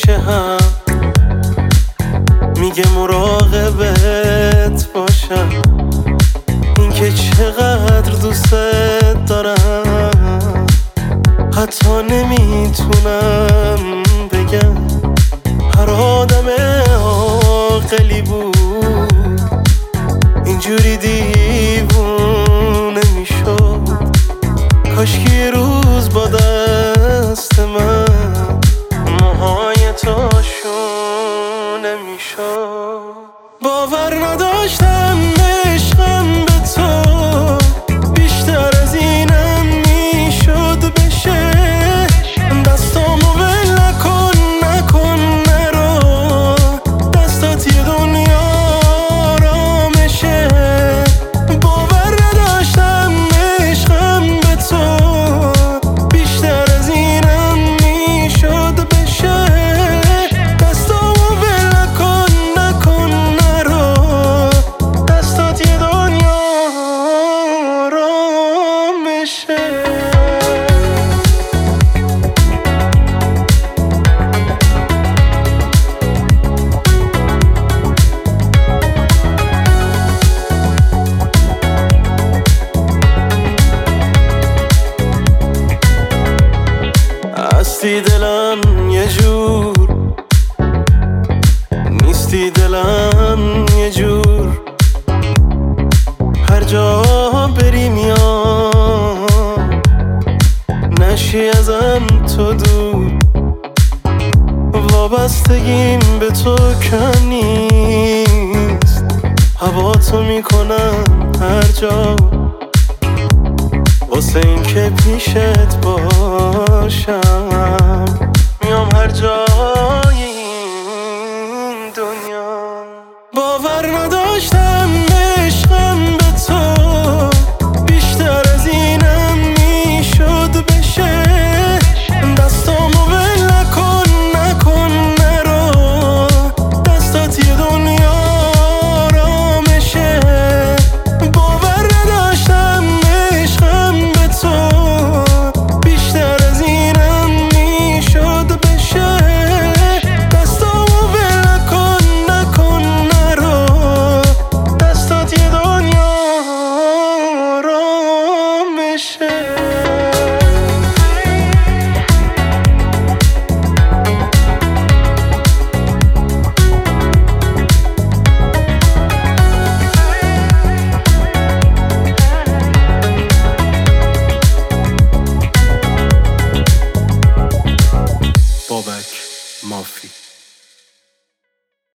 همیشه هم میگه مراقبت باشم، این که چقدر دوست دارم حتی نمیتونم بگم. هر آدم عاقلی بود اینجوری دیوونه میشد، کاش که یه روز با دست من موهای تو شونه میشد. باور نداشتم عشقم به تو بیشتر از اینم میشد بشه، دستامو ول نکن نکن نرو، دستات یه دنیا آرامشه. باور نداشتم عشقم به تو بیشتر از اینم میشد بشه، دستامو ول نکن نکن نرو، دستات یه دنیا آرامشه. هستی دلم یه جور، نیستی دلم یه جور، هر جا بری میام نشی ازم تو دور. وابستگیم به تو کم نیست، هوا تو میکنم هر جا، واسه این که پیشت باشم میام هر جا